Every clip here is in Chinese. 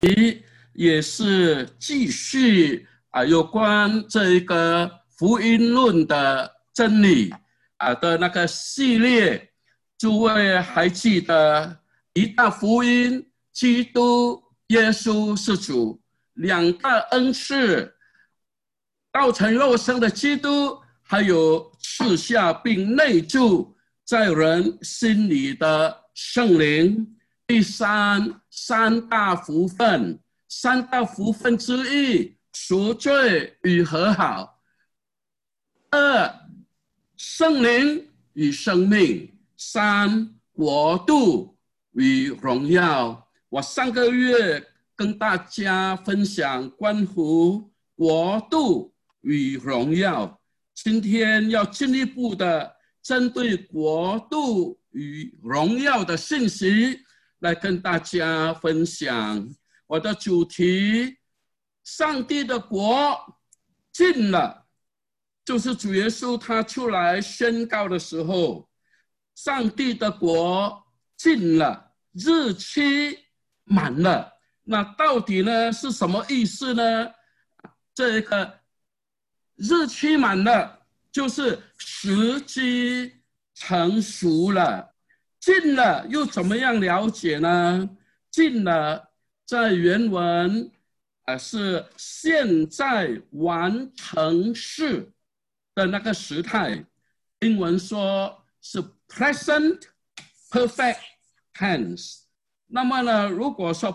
也是继续有关这一个福音论的真理的那个系列。诸位还记得一大福音，基督耶稣是主，两大恩赐，道成肉身的基督，还有赐下并内住在人心里的圣灵。第三大福分，三大福分之一，赎罪与和好；二，圣灵与生命；三，国度与荣耀。我上个月跟大家分享关乎国度与荣耀，今天要进一步的针对国度与荣耀的信息来跟大家分享。我的主题，上帝的国近了，就是主耶稣他出来宣告的时候，上帝的国近了，日期满了。那到底呢是什么意思呢？这个日期满了，就是时机成熟了。近了又怎么样了解呢？近了在原文是现在完成式的那个时态，英文说是 present perfect tense。那么呢，如果说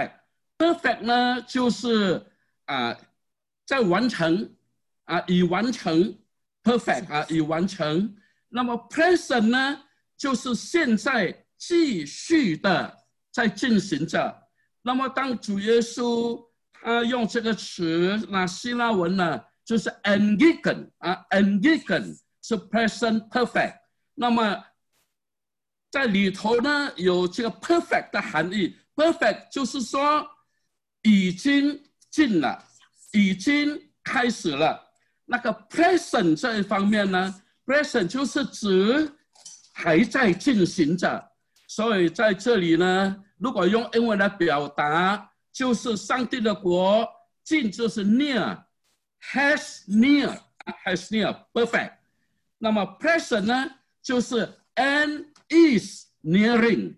perfect 呢，就是在完成已完成 perfect 已完成。那么 present 呢，就是现在继续的在进行着。那么当主耶稣他用这个词，那希腊文呢就是 angigon 是 present perfect。那么在里头呢有这个 perfect 的含义， perfect 就是说已经进了，已经开始了。那个 present 这一方面呢， present 就是指还在进行着。所以在这里呢，如果用英文来表达，就是上帝的国近就是 near， has near perfect。 那么 present 呢，就是 and is nearing。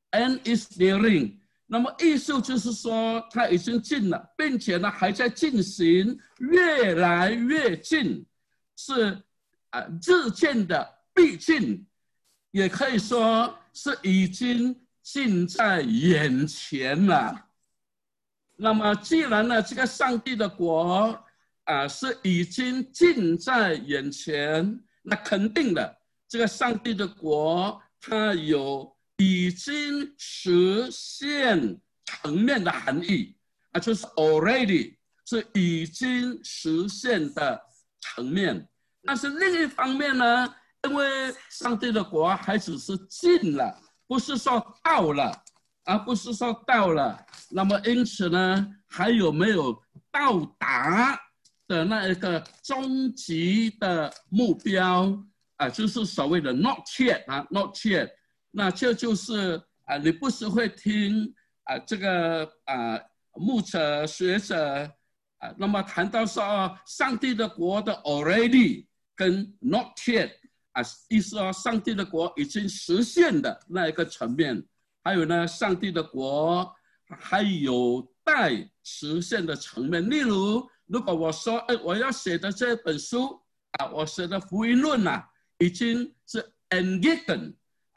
那么意思就是说它已经近了，并且呢还在进行，越来越近，是日渐的逼近，也可以说是已经近在眼前了。那么既然呢这个上帝的国是已经近在眼前，那肯定的这个上帝的国它有已经实现层面的含义就是 already 是已经实现的层面。但是另一方面呢，因为上帝的国还只是近了，不是说到了，不是说到了。那么因此呢，还有没有到达的那一个终极的目标就是所谓的 not yet not yet。那这就是你不时会听这个牧者学者那么谈到说上帝的国的 already 跟 not yet意思说上帝的国已经实现的那一个层面，还有呢上帝的国还有待实现的层面。例如如果我说我要写的这本书我写的福音论已经是 angigon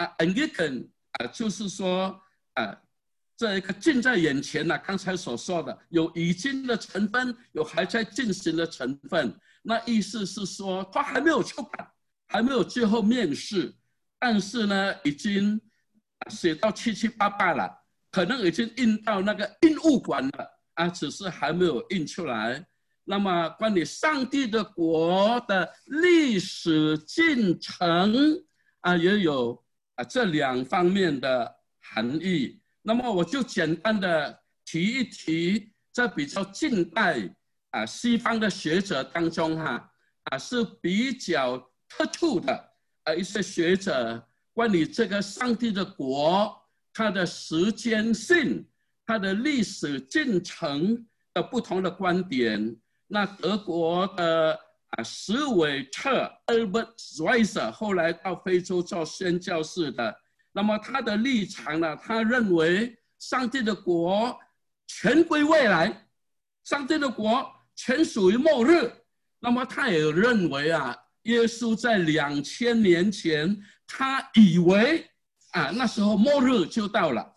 就是说这个近在眼前刚才所说的有已经的成分，有还在进行的成分。那意思是说它还没有出版，还没有最后面世，但是呢已经写到七七八八了，可能已经印到那个印物馆了只是还没有印出来。那么关于上帝的国的历史进程也有这两方面的含义。那么我就简单的提一提，在比较近代西方的学者当中是比较特殊的一些学者，关于这个上帝的国它的时间性它的历史进程的不同的观点。那德国的史韦特 Albert Schweitzer 后来到非洲做宣教士的，那么他的立场呢，他认为上帝的国全归未来，上帝的国全属于末日。那么他也认为耶稣在2000年前，他以为那时候末日就到了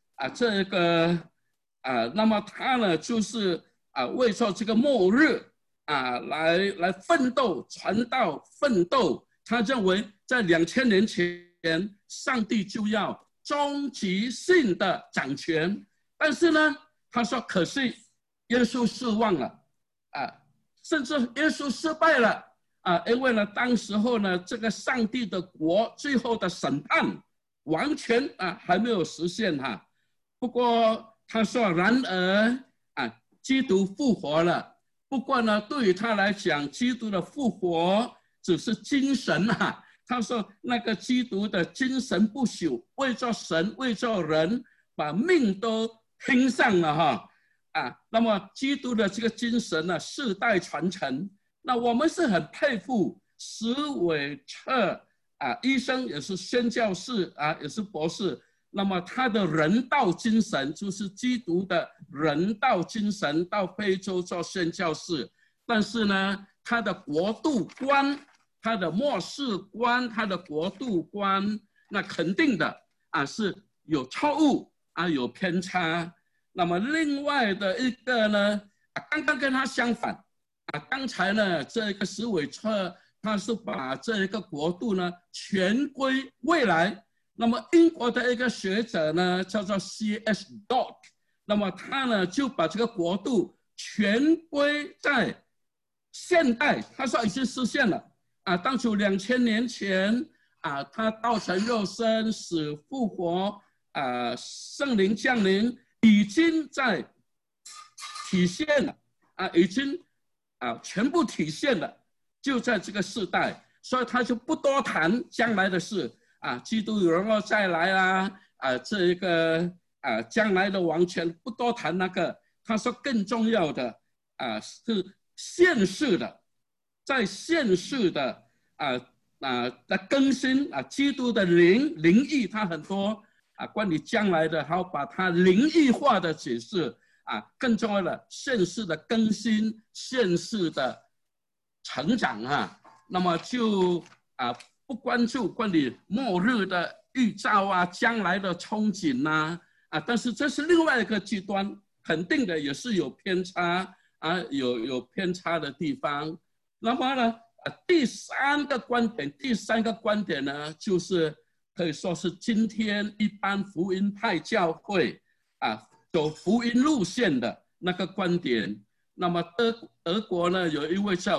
那么他呢就是为着这个末日来奋斗，传道奋斗。他认为在2000年前，上帝就要终极性的掌权。但是呢，他说可惜耶稣失望了甚至耶稣失败了因为呢，当时候呢，这个上帝的国最后的审判完全还没有实现不过他说，然而基督复活了。不过呢，对于他来讲，基督的复活只是精神他说那个基督的精神不朽，为着神，为着人，把命都拼上了那么基督的这个精神呢，世代传承。那我们是很佩服史韦特医生，也是宣教士也是博士。那么他的人道精神，就是基督的人道精神，到非洲做宣教士。但是呢，他的国度观，他的末世观，他的国度观，那肯定的是有错误有偏差。那么另外的一个呢，刚刚跟他相反刚才呢，这个史韦特他是把这个国度呢全归未来。那么英国的一个学者呢，叫做 C.S. Dodd， 那么他呢就把这个国度全归在现代。他说已经实现了当初2000年前他道成肉身，死复活圣灵降临，已经在体现了已经全部体现了，就在这个世代。所以他就不多谈将来的事基督有人要再来这一个将来的王权不多谈那个。他说更重要的是现世的，在现世的的更新基督的灵意，他很多关于将来的，还要把它灵意化的解释更重要的现世的更新，现世的成长那么就不关注关于末日的预兆将来的憧憬但是这是另外一个极端，肯定的也是有偏差有偏差的地方。那么呢第三个观点呢，就是可以说是今天一般福音派教会走福音路线的那个观点。那么德国呢有一位叫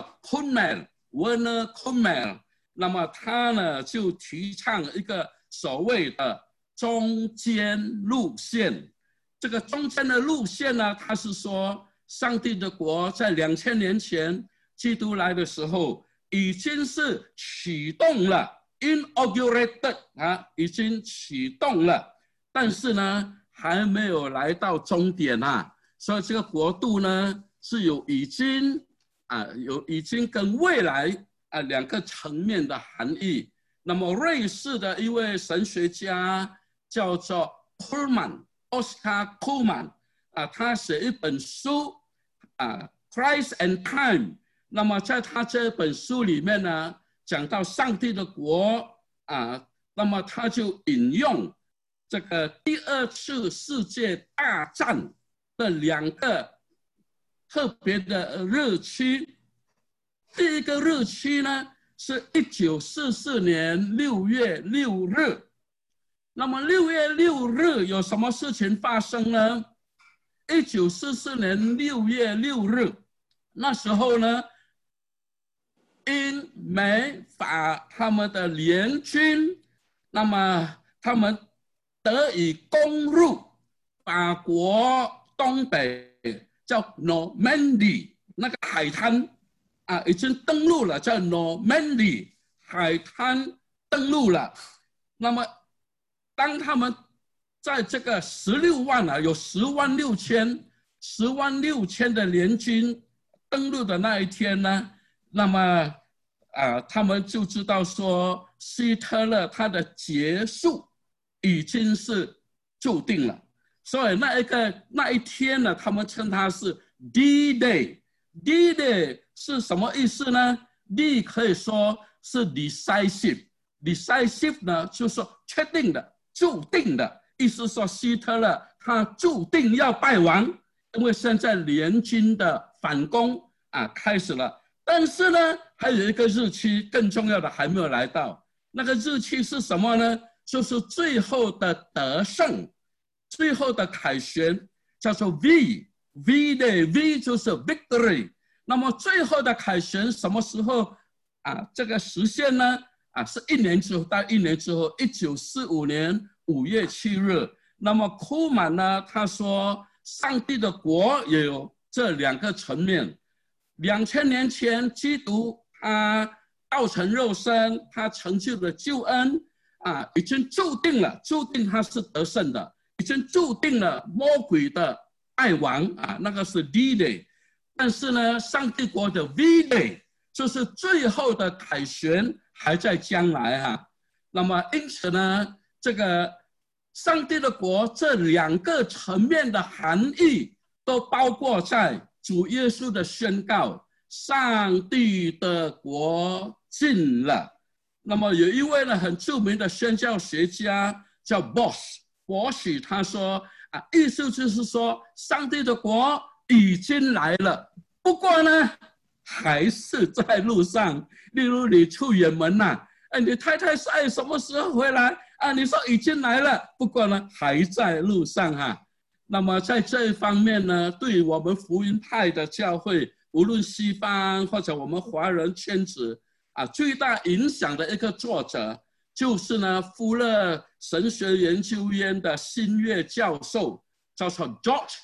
Werner Kummel，那么他呢就提倡一个所谓的中间路线。这个中间的路线呢，他是说上帝的国在2000年前基督来的时候已经是启动了 inaugurated 已经启动了，但是呢还没有来到终点所以这个国度呢是有已经跟未来两个层面的含义。那么瑞士的一位神学家叫做 Oscar Kuhlmann 他写一本书Christ and Time。 那么在他这本书里面呢，讲到上帝的国那么他就引用这个第二次世界大战的两个特别的日期。第一个日期呢是1944年6月6日。那么6月6日有什么事情发生呢？1944年6月6日，那时候呢，英美法他们的联军，那么他们得以攻入法国东北叫 Normandy 那个海滩已经登陆了，叫 Normandy 海滩登陆了。那么当他们在这个16万啊，有106000的联军登陆的那一天呢，那么他们就知道说希特勒他的结束已经是注定了，所以那一天呢，他们称它是 D-Day。D-Day 是什么意思呢？ D 可以说是 decisive 呢，就是说确定的、注定的，意思说希特勒他注定要败亡，因为现在联军的反攻开始了。但是呢，还有一个日期更重要的还没有来到，那个日期是什么呢？就是最后的得胜，最后的凯旋，叫做 V-Day，V 就是 victory。那么最后的凯旋什么时候这个实现呢？是1年之后，到1年之后，1945年5月7日。那么库曼呢，他说上帝的国也有这2个层面。2000年前，基督他道成肉身，他成就了救恩已经注定了，注定他是得胜的，已经注定了魔鬼的败亡那个是 D-Day。但是呢，上帝国的 V-Day 就是最后的凯旋还在将来那么因此呢，这个上帝的国这2个层面的含义都包括在主耶稣的宣告，上帝的国近了。那么有一位呢很著名的宣教学家叫博士，他说意思就是说上帝的国已经来了，不过呢还是在路上。例如你出远门你太太说什么时候回来你说已经来了，不过呢还在路上那么在这一方面呢，对于我们福音派的教会，无论西方或者我们华人圈子最大影响的一个作者就是呢富勒神学研究院的新月教授，叫做 George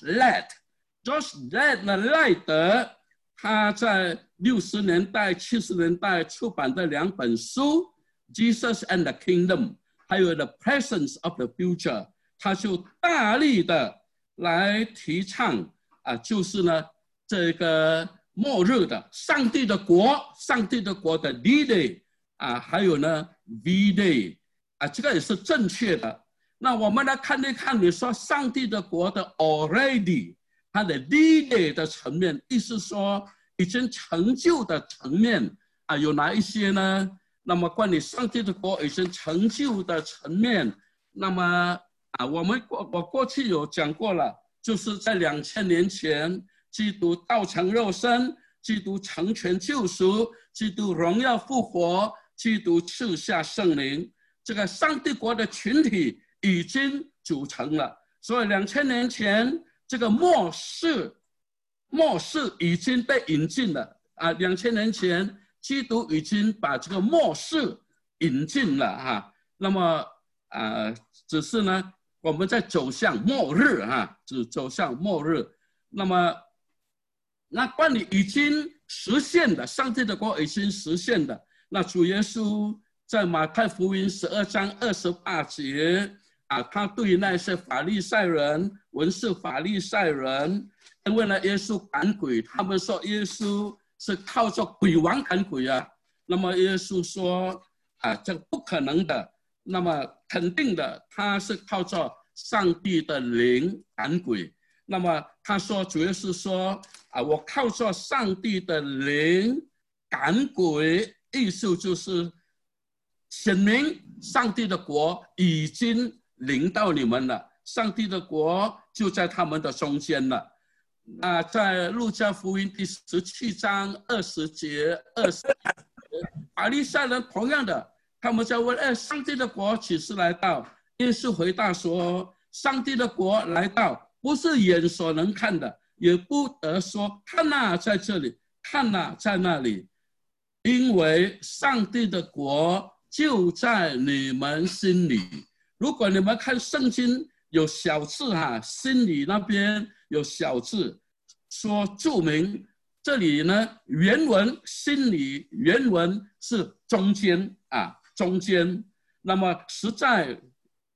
Ladd 的赖德，他在60年代、70年代出版的2本书 Jesus and the Kingdom 还有 The Presence of the Future， 他就大力的来提倡就是呢这个末日的上帝的国的 D-Day 还有呢 V-Day 这个也是正确的。那我们来看一看，你说上帝的国的 already 它的 D-Day 的层面，意思说已经成就的层面有哪一些呢？那么关于上帝的国已经成就的层面，那么我过去有讲过了，就是在2000年前，基督道成肉身，基督成全救赎，基督荣耀复活，基督赐下圣灵，这个上帝国的群体已经组成了。所以2000年前这个末世已经被引进了2000年前基督已经把这个末世引进了那么只是呢我们在走向末日只走向末日。那么那关于已经实现的上帝的国已经实现的，那主耶稣在马太福音12章28节他对那些法利赛人、文士法利赛人，因为呢耶稣赶鬼，他们说耶稣是靠着鬼王赶鬼那么耶稣说这不可能的，那么肯定的他是靠着上帝的灵赶鬼。那么他说主耶稣说我靠着上帝的灵赶鬼，意思就是显明上帝的国已经临到你们了，上帝的国就在他们的中间了。在路加福音第17章20节20节，法利赛人同样的，他们在问上帝的国几时来到？耶稣回答说上帝的国来到，不是眼所能看的，也不得说看在这里，看在那里，因为上帝的国就在你们心里。如果你们看圣经有小字心里那边有小字说注明，这里呢原文心里原文是中间中间。那么实在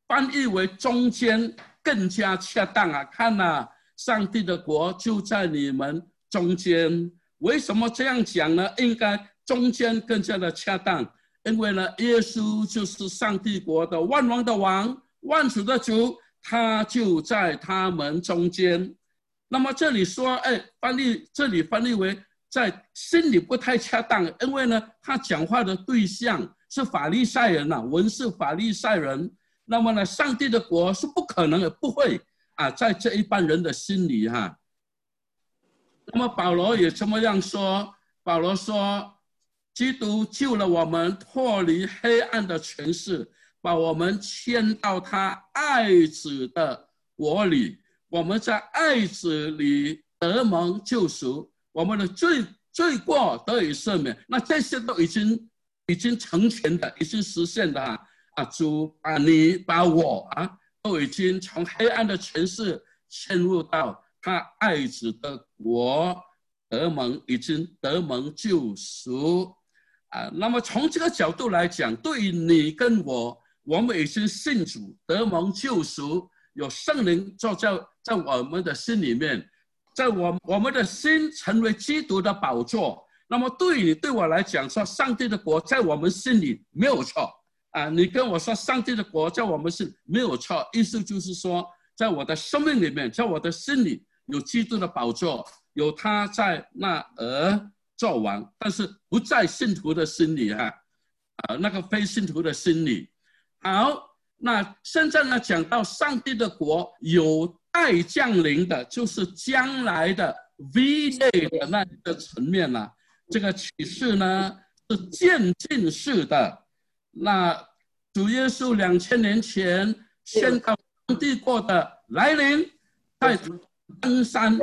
翻译为中间更加恰当啊！看啊，上帝的国就在你们中间。为什么这样讲呢？应该中间更加的恰当，因为呢，耶稣就是上帝国的万王的王，万主的主，他就在他们中间。那么这里说，这里翻译为在心里不太恰当，因为呢，他讲话的对象是法利赛人啊，文士法利赛人。那么呢，上帝的国是不可能也不会啊，在这一般人的心里哈。那么保罗也这么样说，保罗说，基督救了我们，脱离黑暗的权势，把我们迁到他爱子的国里。我们在爱子里得蒙救赎，我们的罪过得以赦免。那这些都已经成全的，已经实现的啊！主把你把我都已经从黑暗的权势迁入到他爱子的国，已经得蒙救赎啊！那么从这个角度来讲，对于你跟我们已经信主，得蒙救赎，有圣灵坐在我们的心里面，在我们的心成为基督的宝座。那么对你对我来讲，说上帝的国在我们心里没有错啊！你跟我说上帝的国在我们心里没有错，意思就是说，在我的生命里面，在我的心里有基督的宝座，有他在那儿做王，但是不在信徒的心里那个非信徒的心里。好，那现在呢，讲到上帝的国有待降临的，就是将来的 V 类的那一个层面了。这个启示呢是渐进式的。那主耶稣2000年前宣告上帝国的来临，在登山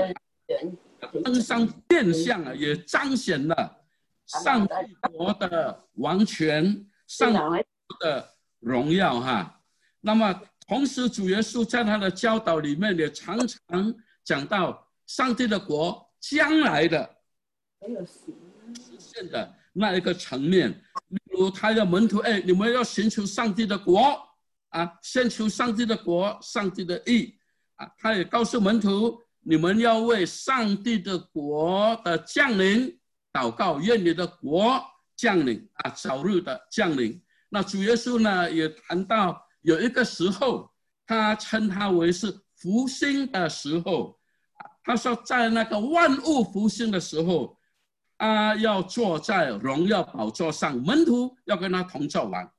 变相也彰显了上帝国的王权，上帝的荣耀那么同时主耶稣在他的教导里面也常常讲到上帝的国将来的实现的那一个层面。例如他要门徒你们要寻求上帝的国先求上帝的国，上帝的义他也告诉门徒，你们要为上帝的国的降临祷告，愿你的国降临早日的降临。那主耶稣呢也谈到有一个时候，他称它为是复兴的时候。他说在那个万物复兴的时候，要坐在荣耀宝座上，门徒要跟他同作王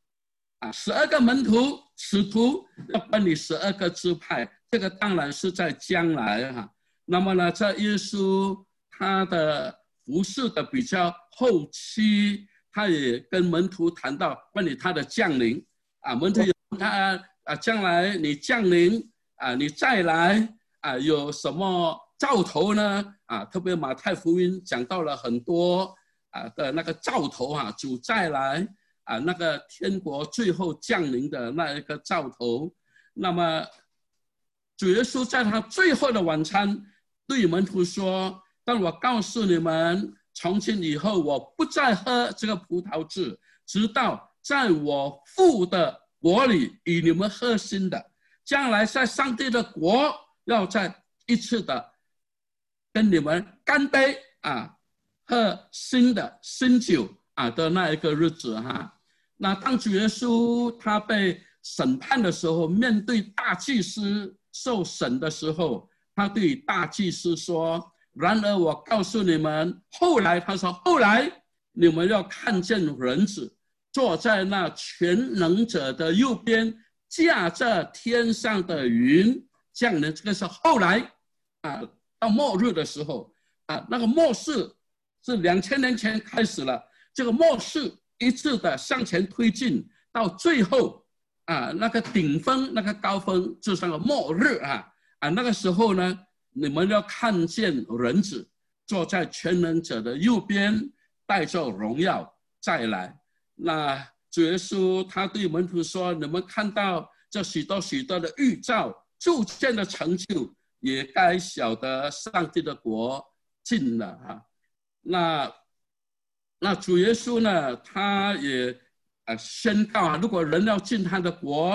12个门徒使徒要分你12个支派，这个当然是在将来那么呢，在耶稣他的服事的比较后期，他也跟门徒谈到关于他的降临门徒也问他将来你降临你再来有什么兆头呢特别马太福音讲到了很多的那个兆头主再来那个天国最后降临的那一个兆头。那么主耶稣在他最后的晚餐对门徒说，但我告诉你们，从今以后我不再喝这个葡萄汁，直到在我父的国里与你们喝新的，将来在上帝的国要再一次的跟你们干杯喝新的新酒的那一个日子那当主耶稣他被审判的时候，面对大祭司受审的时候，他对大祭司说，然而我告诉你们，后来他说，后来你们要看见人子坐在那全能者的右边，驾着天上的云降临。这个是后来到末日的时候那个末世是2000年前开始了，这个末世一致的向前推进，到最后那个顶峰那个高峰就是那个末日那个时候呢，你们要看见人子坐在全能者的右边，带着荣耀再来。那主耶稣他对门徒说，你们看到这许多许多的预兆逐渐的成就，也该晓得上帝的国近了那主耶稣呢，他也宣告如果人要进他的国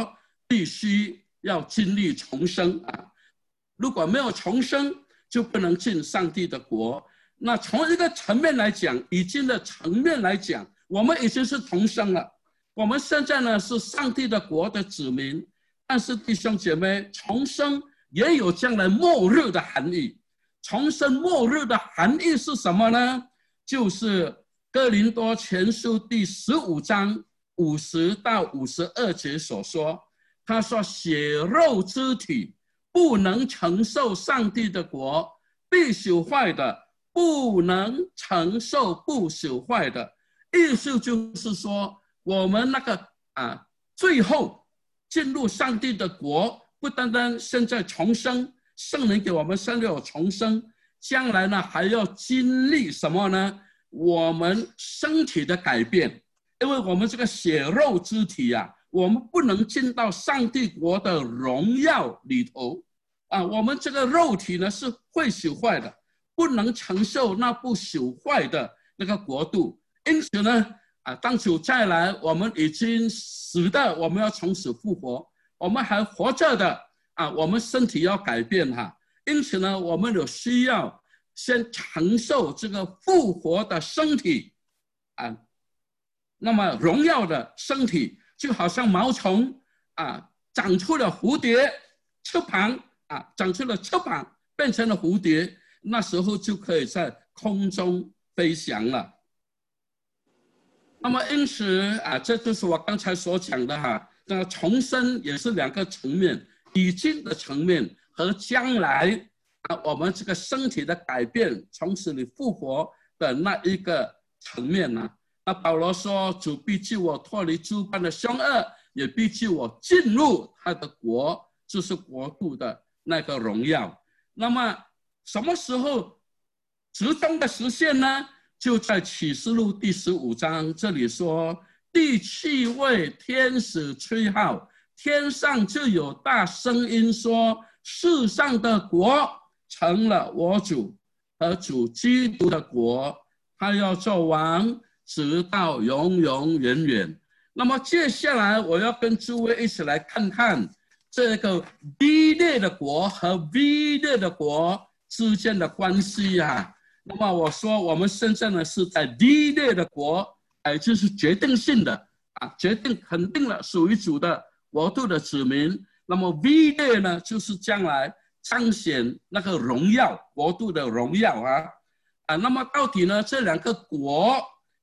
必须要经历重生啊！如果没有重生，就不能进上帝的国。那从一个层面来讲，已经的层面来讲，我们已经是重生了。我们现在呢是上帝的国的子民，但是弟兄姐妹，重生也有将来末日的含义。重生末日的含义是什么呢？就是哥林多前书第15章50到52节所说，他说血肉之体不能承受上帝的国，必朽坏的不能承受不朽坏的。意思就是说，我们那个最后进入上帝的国，不单单现在重生，圣灵给我们生有重生，将来呢还要经历什么呢？我们身体的改变，因为我们这个血肉之体啊，我们不能进到上帝国的荣耀里头啊，我们这个肉体呢是会朽坏的，不能承受那不朽坏的那个国度。因此呢，当主再来，我们已经死的，我们要从死复活；我们还活着的我们身体要改变哈。因此呢，我们有需要先承受这个复活的身体那么荣耀的身体，就好像毛虫长出了蝴蝶翅膀长出了翅膀，变成了蝴蝶，那时候就可以在空中飞翔了。那么因此这就是我刚才所讲的那重生也是两个层面，已经的层面和将来我们这个身体的改变，从死里复活的那一个层面呢。那保罗说，主必救我脱离诸般的凶恶，也必救我进入他的国，就是国度的那个荣耀。那么什么时候最终的实现呢？就在启示录第15章，这里说，第7位天使吹号，天上就有大声音说，世上的国成了我主和主基督的国，他要做王，直到永永远远。那么接下来我要跟诸位一起来看看这个 B 列的国和 V 列的国之间的关系那么我说我们现在呢是在 D 列的国，就是决定性的决定肯定了属于主的国度的子民。那么 V 列呢，就是将来彰显那个荣耀国度的荣耀那么到底呢这两个国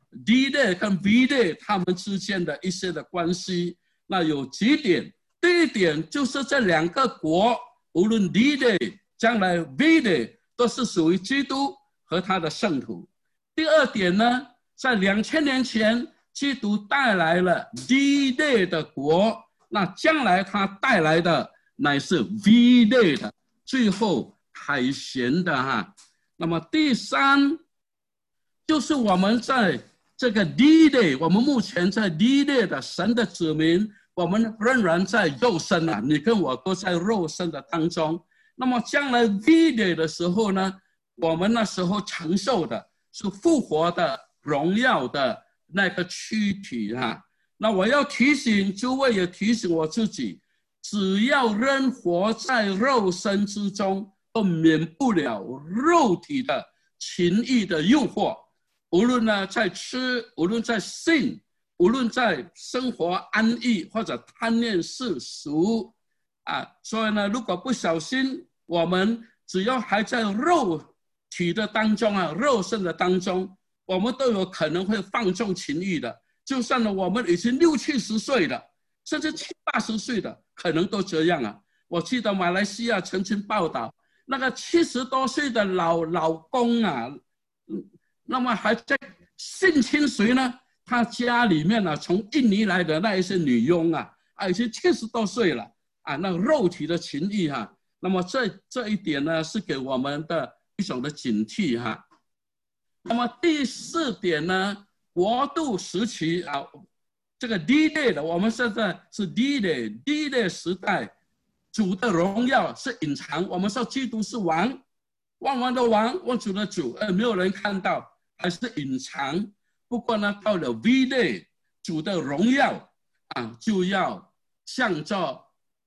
D 列跟 V 列他们之间的一些的关系，那有几点。第一点就是这两个国，无论 D 列将来 V 列都是属于基督和他的圣徒。第二点呢，在2000年前基督带来了 D 列的国，那将来他带来的乃是 V 列的最后凯旋的那么第三就是我们在这个 D 列，我们目前在 D 列的神的子民，我们仍然在肉身你跟我都在肉身的当中。那么将来 V 列的时候呢，我们那时候承受的是复活的荣耀的那个躯体那我要提醒诸位，也提醒我自己，只要人活在肉身之中，都免不了肉体的情欲的诱惑。无论呢在吃，无论在性，无论在生活安逸或者贪恋世俗所以呢，如果不小心，我们只要还在肉体的当中肉身的当中，我们都有可能会放纵情欲的。就算呢我们已经60、70岁了，甚至70、80岁的，可能都这样我记得马来西亚曾经报道，那个70多岁的老公那么还在性侵谁呢？他家里面从印尼来的那一些女佣已经70多岁了那肉体的情欲那么这一点呢是给我们的一种的警惕那么第4点呢，国度时期这个 D 列的，我们现在是 D 列时代，主的荣耀是隐藏。我们说基督是王，万王的王，万主的主，没有人看到，还是隐藏。不过呢，到了 V 列，主的荣耀就要向着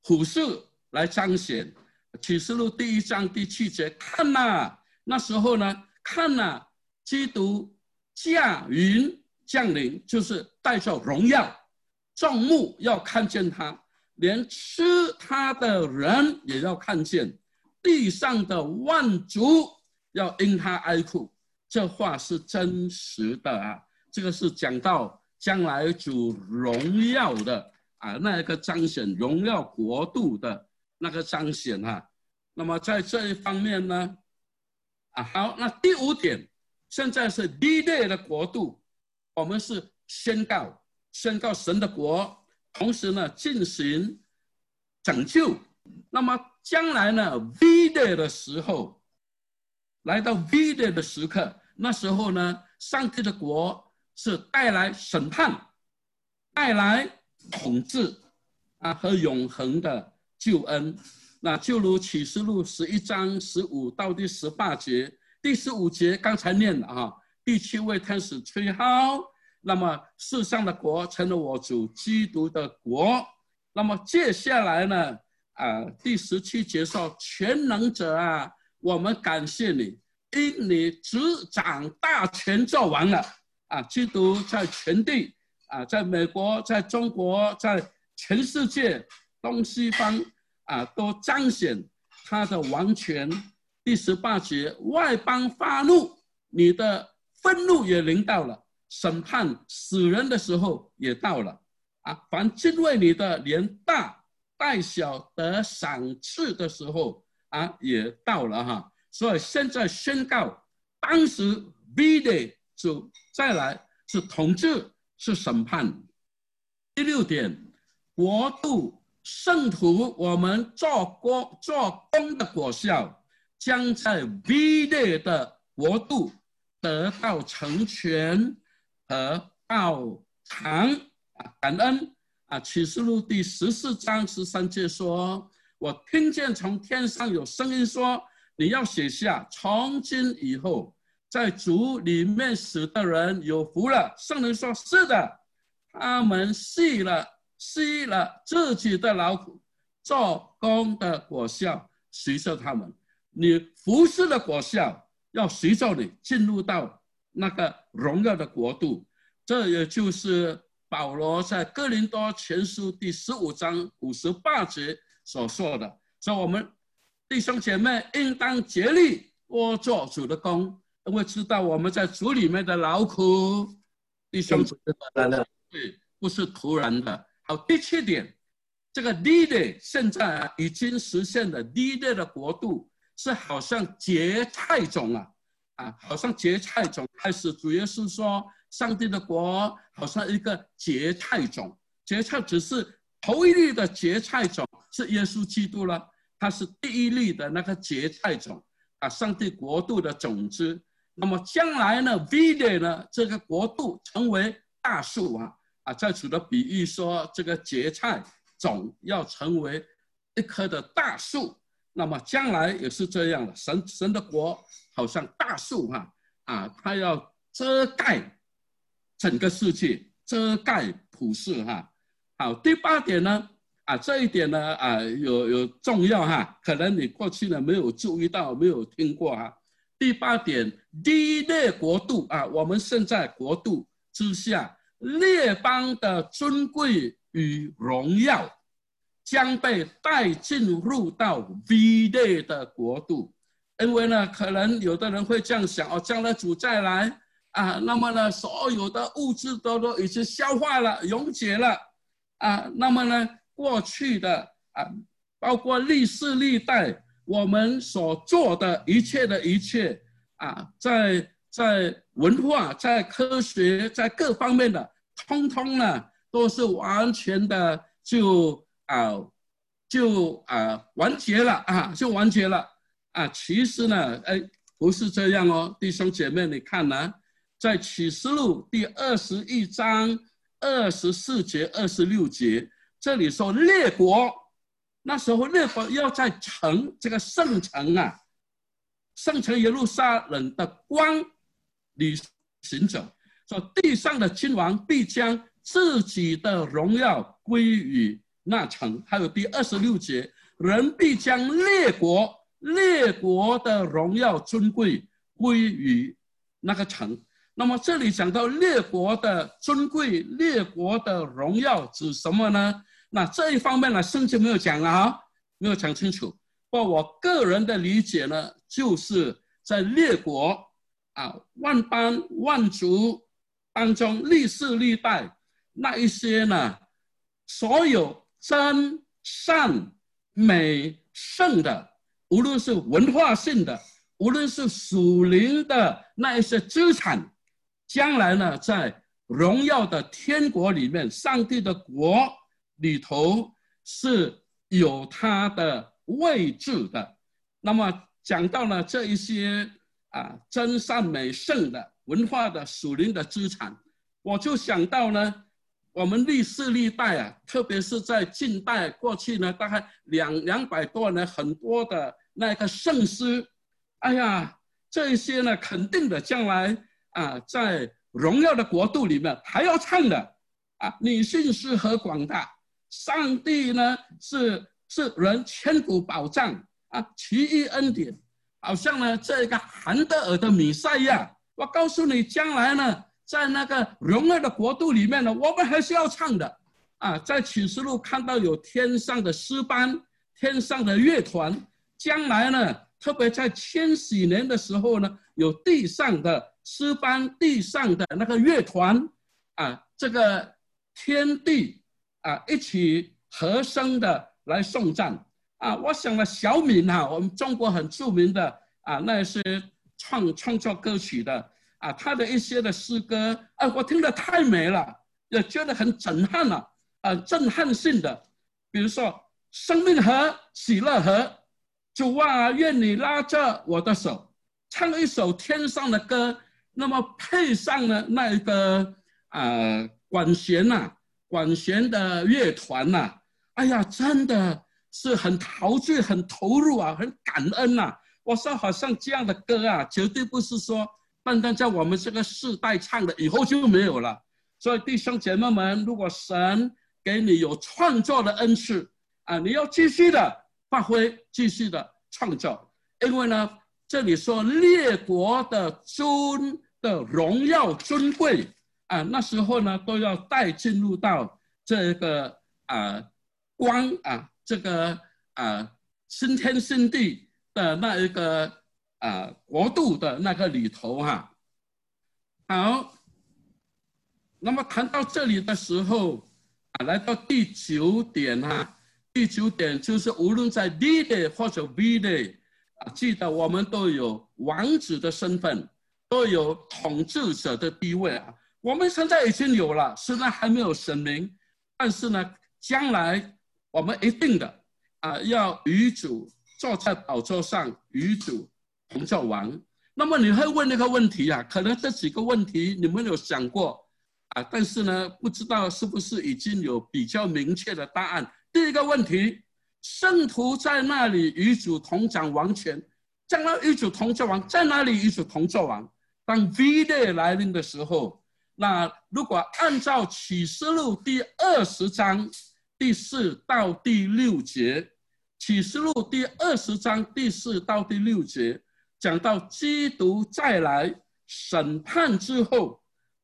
虎视来彰显。启示录第1章第7节，看哪，那时候呢，看哪，基督驾云降临，就是带着荣耀，众目要看见他，连吃他的人也要看见，地上的万族要因他哀哭。这话是真实的啊！这个是讲到将来主荣耀的那个彰显，荣耀国度的那个彰显啊。那么在这一方面呢，好，那第5点，现在是历代的国度，我们是宣告神的国，同时呢进行拯救。那么将来呢 V 代的时候，来到 V 代的时刻，那时候呢，上帝的国是带来审判，带来统治和永恒的救恩。那就如启示录11章15到第18节，第15节刚才念了第7位天使吹号，那么世上的国成了我主基督的国。那么接下来呢第17节说，全能者啊，我们感谢你，因你执掌大权做完了基督在全地在美国，在中国，在全世界东西方都彰显他的王权。第18节，外邦发怒，你的愤怒也临到了，审判死人的时候也到了凡敬畏你的，连大带小得赏赐的时候也到了所以现在宣告，当时 V day 就再来是统治，是审判。第6点，国度圣徒我们做工的果效，将在 V day 的国度得到成全和报偿感恩启示录第14章13节说，我听见从天上有声音说，你要写下，从今以后在主里面死的人有福了。圣人说，是的，他们吸了自己的劳苦，做工的果效随着他们，你服侍的果效要随着你进入到那个荣耀的国度。这也就是保罗在哥林多前书第15章58节所说的。所以我们弟兄姐妹应当竭力多做主的工，因为知道我们在主里面的劳苦，弟兄姐妹不是突然的。好，第7点，这个 leader 现在已经实现了 leader 的国度，是好像结菜种好像结菜种开始。主耶稣说，上帝的国好像一个结菜种，结菜只是头一粒的结菜种是耶稣基督了，他是第一粒的那个结菜种上帝国度的种子。那么将来呢 V 呢，这个国度成为大树在主的比喻说，这个结菜种要成为一棵的大树。那么将来也是这样的，神的国好像大树它要遮盖整个世界，遮盖普世好，第8点呢这一点呢有重要可能你过去呢没有注意到，没有听过第8点，第一列国度我们现在国度之下，列邦的尊贵与荣耀将被带进入到 V 类的国度。因为呢，可能有的人会这样想将来主再来那么呢，所有的物质都已经消化了，溶解了那么呢，过去的包括历世历代我们所做的一切在文化，在科学，在各方面的，通通呢都是完全的就完结了就完结了其实呢不是这样弟兄姐妹，你看在启示录第21章24节26节，这里说列国，那时候列国要在这个圣城圣城耶路撒冷的光里行走，说地上的君王必将自己的荣耀归于那城，还有第26节，人必将列国的荣耀尊贵归于那个城。那么这里讲到列国的尊贵，列国的荣耀指什么呢？那这一方面呢，圣经没有讲啊，没有讲清楚。不过我个人的理解呢，就是在列国万邦万族当中，历世历代那一些呢，所有真善美圣的，无论是文化性的，无论是属灵的那一些资产，将来呢，在荣耀的天国里面，上帝的国里头是有它的位置的。那么讲到了这一些真善美圣的文化的属灵的资产，我就想到呢，我们历世历代特别是在近代过去呢，大概200多年，很多的那个圣诗，哎呀，这一些呢，肯定的将来在荣耀的国度里面还要唱的你信是何广大，上帝呢是人千古保障奇异恩典，好像呢这个韩德尔的弥赛亚，我告诉你，将来呢在那个荣耀的国度里面呢，我们还是要唱的在启示录看到有天上的诗班，天上的乐团，将来呢特别在千禧年的时候呢，有地上的诗班，地上的那个乐团这个天地一起和声的来颂赞我想了小敏我们中国很著名的那些创作歌曲的他的一些的诗歌我听得太美了，也觉得很震撼了震撼性的，比如说生命河喜乐河，主愿你拉着我的手，唱一首天上的歌，那么配上了那一个管弦的乐团哎呀，真的是很陶醉，很投入很感恩我说好像这样的歌绝对不是说单单在我们这个世代唱的，以后就没有了。所以弟兄姐妹们，如果神给你有创作的恩赐你要继续的发挥，继续的创作，因为呢，这里说列国的尊的荣耀尊贵那时候呢都要带进入到这个光这个新天新地的那一个国度的那个里头好，那么谈到这里的时候来到第9点第9点就是无论在 D day 或者 V day 记得我们都有王子的身份，都有统治者的地位我们现在已经有了，虽然还没有神明，但是呢将来我们一定的要与主坐在宝座上，与主同作王。那么你会问那个问题可能这几个问题你们有想过但是呢不知道是不是已经有比较明确的答案。第一个问题，圣徒在那里与主同掌王权，将来与主同作王，在哪里与主同作王？当 V day 来临的时候，那如果按照启示录第20章第4到第6节，启示录第20章第4到第6节讲到基督再来审判之后，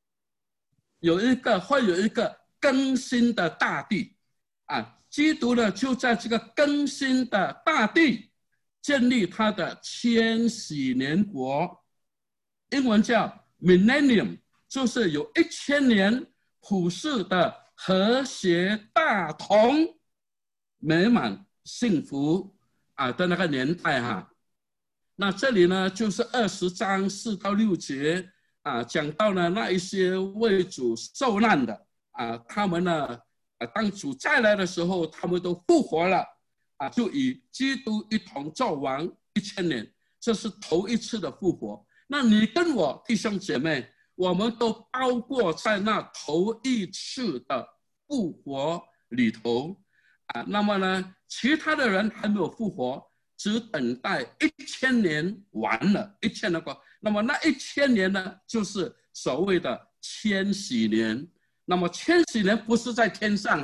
会有一个更新的大地基督呢就在这个更新的大地建立他的千禧年国，英文叫 Millennium， 就是有1000年普世的和谐大同美满幸福的那个年代那这里呢就是20章4到6节讲到了那一些为主受难的他们呢当主再来的时候，他们都复活了就与基督一同作王1000年，这是头一次的复活。那你跟我弟兄姐妹，我们都包括在那头一次的复活里头那么呢其他的人还没有复活，只等待1000年完了，1000年过，那么那1000年呢就是所谓的千禧年。那么千禧年不是在天上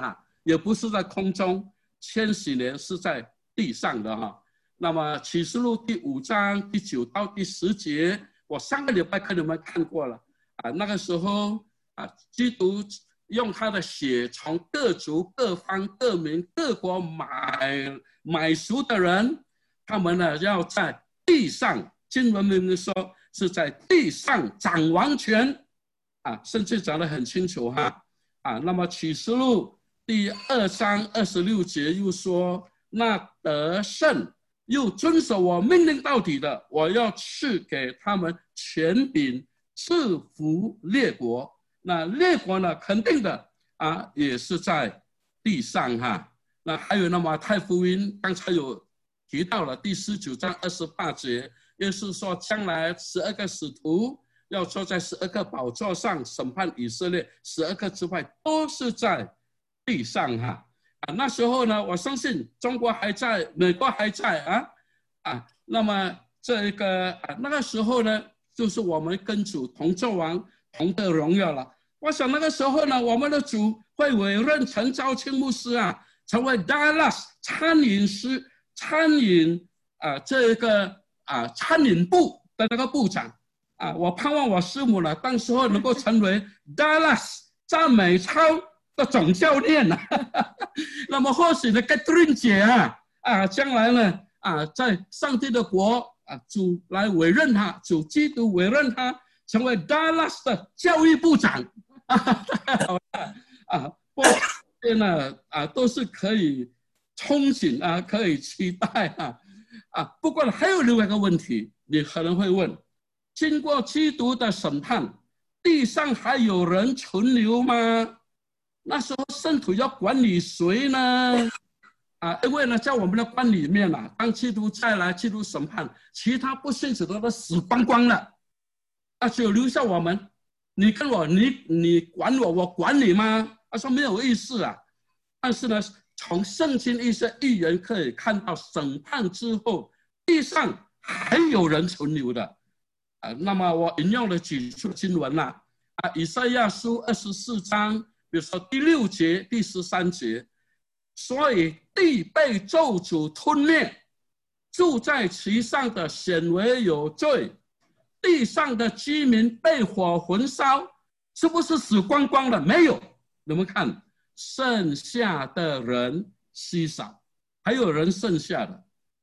也不是在空中，千禧年是在地上的哈。那么启示录第5章第9到第10节，我上个礼拜跟你们看过了啊。那个时候啊，基督用他的血从各族、各方、各民、各国买赎的人，他们呢要在地上，经文明明说是在地上掌王权啊，甚至讲得很清楚哈啊。那么启示录第2章26节又说，那得胜又遵守我命令到底的，我要赐给他们权柄，赐福列国。那列国呢，肯定的啊，也是在地上哈。那还有那么太福音刚才有提到了第19章28节，耶稣说将来12个使徒要坐在12个宝座上审判以色列，12个支派都是在地上哈。啊，那时候呢，我相信中国还在，美国还在那么这个那个时候呢，就是我们跟主同作王，同得荣耀了。我想那个时候呢，我们的主会委任陈昭清牧师啊，成为 Dallas 餐饮部的那个部长啊。我盼望我师母呢，当时候能够成为 Dallas 赞美操的总教练啊。那么或许呢 ，Catherine 姐将来呢在上帝的国主来委任他，主基督委任他成为 Dallas 的教育部长不过这呢都是可以憧憬可以期待不过还有另外一个问题，你可能会问：经过基督的审判，地上还有人存留吗？那时候圣徒要管理谁呢？因为呢，在我们的观里面当基督再来，基督审判，其他不信主的都死光光了，只有留下我们。你跟我，你管我，我管你吗？他说没有意思但是呢，从圣经一些预言可以看到，审判之后，地上还有人存留的。那么我引用了几处经文以赛亚书24章，比如说第6节、第13节，所以地被咒诅吞灭，住在其上的显为有罪，地上的居民被火焚烧，是不是死光光了？没有，你们看，剩下的人稀少，还有人剩下的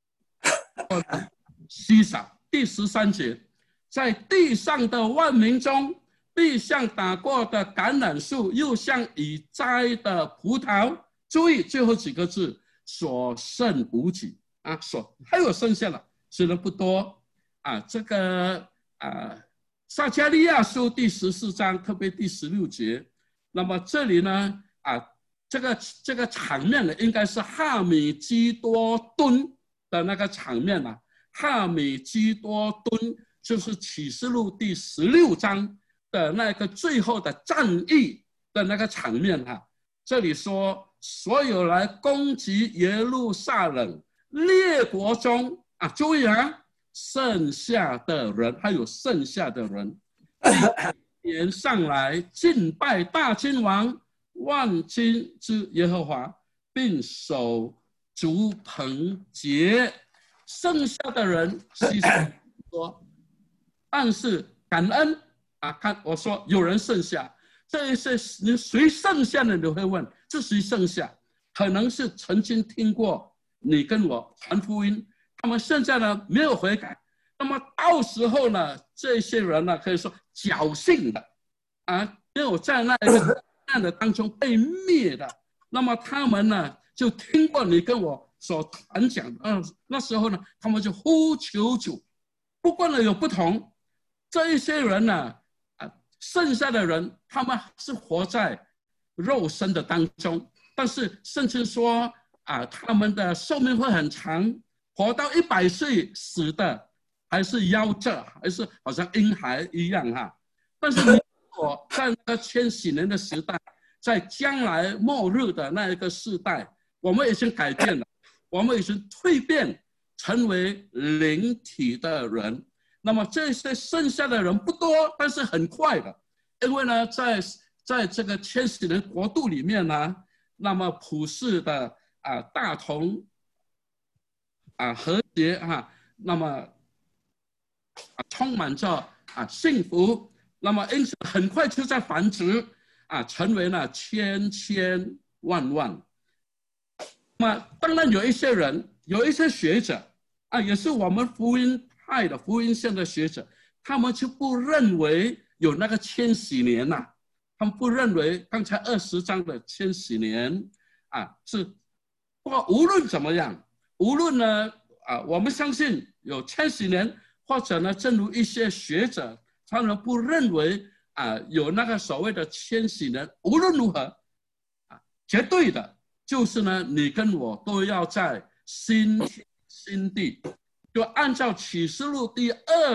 稀少。第13节，在地上的万民中，必像打过的橄榄树，又像已摘的葡萄。注意最后几个字，所剩无几还有剩下了，虽然不多这个撒迦利亚书第14章，特别第16节。那么这里呢这个场面呢，应该是哈米基多敦的那个场面哈米基多敦就是启示录第16章的那个最后的战役的那个场面这里说，所有来攻击耶路撒冷列国中注意剩下的人，还有剩下的人连上来敬拜大君王万军之耶和华，并守足棚节。剩下的人牺牲说，但是感恩看我说有人剩下，这一些谁剩下的？你会问这谁剩下？可能是曾经听过你跟我传福音，他们现在呢没有悔改，那么到时候呢，这些人呢可以说侥幸的没有在那个难的当中被灭的，那么他们呢就听过你跟我所传讲那时候呢，他们就呼求主。不过呢有不同，这一些人呢剩下的人他们是活在肉身的当中，但是甚至说他们的寿命会很长，活到100岁死的还是夭折，还是好像婴孩一样但是如果在那个千禧年的时代，在将来末日的那一个时代，我们已经改变了，我们已经蜕变成为灵体的人。那么这些剩下的人不多，但是很快的，因为呢在这个千禧年国度里面那么普世的大同和谐那么充满着幸福，那么因此很快就在繁殖成为了千千万万。那么当然有一些人，有一些学者也是我们福音派的福音线的学者，他们就不认为有那个千禧年他们不认为刚才20章的千禧年是。不过无论怎么样，无论呢我们相信有千禧年，或者呢正如一些学者他们不认为有那个所谓的千禧年，无论如何绝对的就是呢你跟我都要在新天新地，就按照启示录第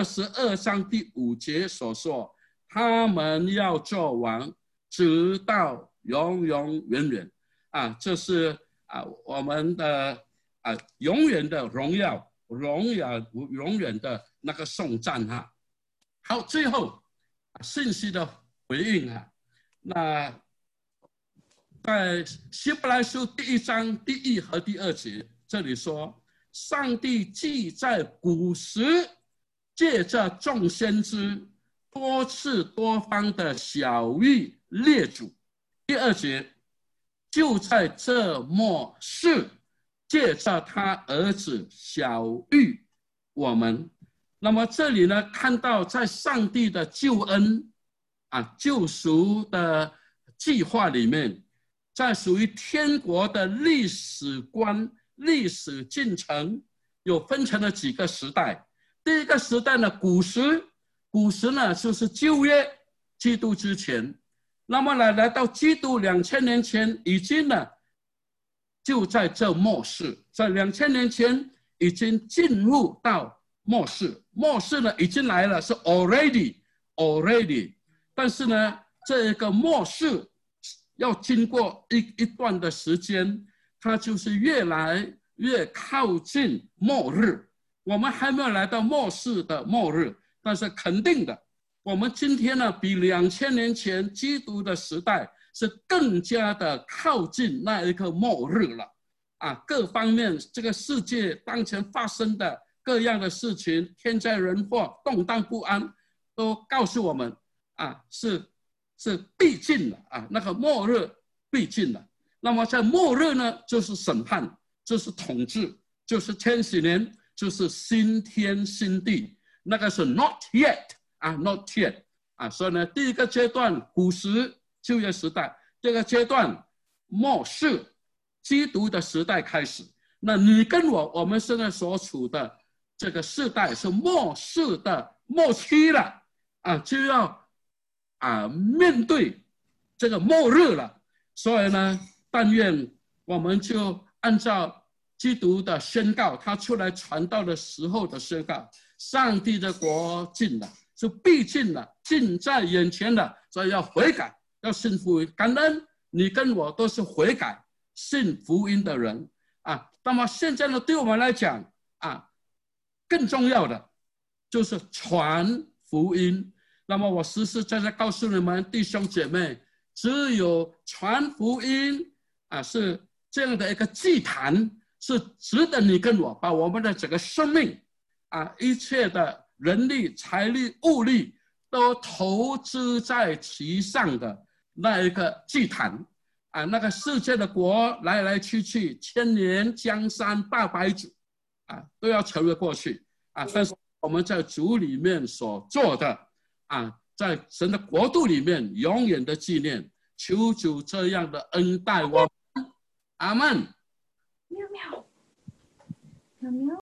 22章第5节所说，他们要做王，直到永永远远这是我们的永远的荣耀，永远的那个颂赞好，最后信息的回应那在希伯来书第1章第1和第2节，这里说，上帝既在古时借着众先知多次多方的晓谕列祖，第2节，就在这末世借着他儿子晓谕我们。那么这里呢，看到在上帝的救恩救赎的计划里面，在属于天国的历史观、历史进程，有分成了几个时代。第一个时代呢，古时呢就是旧约基督之前，那么来到基督2000年前，已经呢就在这末世，在2000年前已经进入到末世，末世呢已经来了，是 already， 但是呢这个末世要经过一段的时间，它就是越来越靠近末日。我们还没有来到末世的末日，但是肯定的，我们今天呢比2000年前基督的时代是更加的靠近那一个末日了各方面这个世界当前发生的各样的事情，天灾人祸，动荡不安，都告诉我们是逼近了那个末日逼近了。那么在末日呢，就是审判，就是统治，就是千禧年，就是新天新地，那个是 not yet not yet 所以呢，第一个阶段古时旧约时代，第二个阶段末世基督的时代开始。那你跟我们现在所处的这个世代是末世的末期了就要面对这个末日了。所以呢，但愿我们就按照基督的宣告，他出来传道的时候的宣告，上帝的国近了，是必近了，近在眼前了，所以要悔改，要信福音。感恩你跟我都是悔改信福音的人那么现在呢，对我们来讲更重要的就是传福音。那么我实实在在告诉你们弟兄姐妹，只有传福音是这样的一个祭坛，是值得你跟我把我们的整个生命一切的人力、财力、物力都投资在其上的那一个祭坛那个世界的国来来去去，千年江山大白主都要成为过去但是我们在主里面所做的在神的国度里面永远的纪念，求主这样的恩待我们，阿们。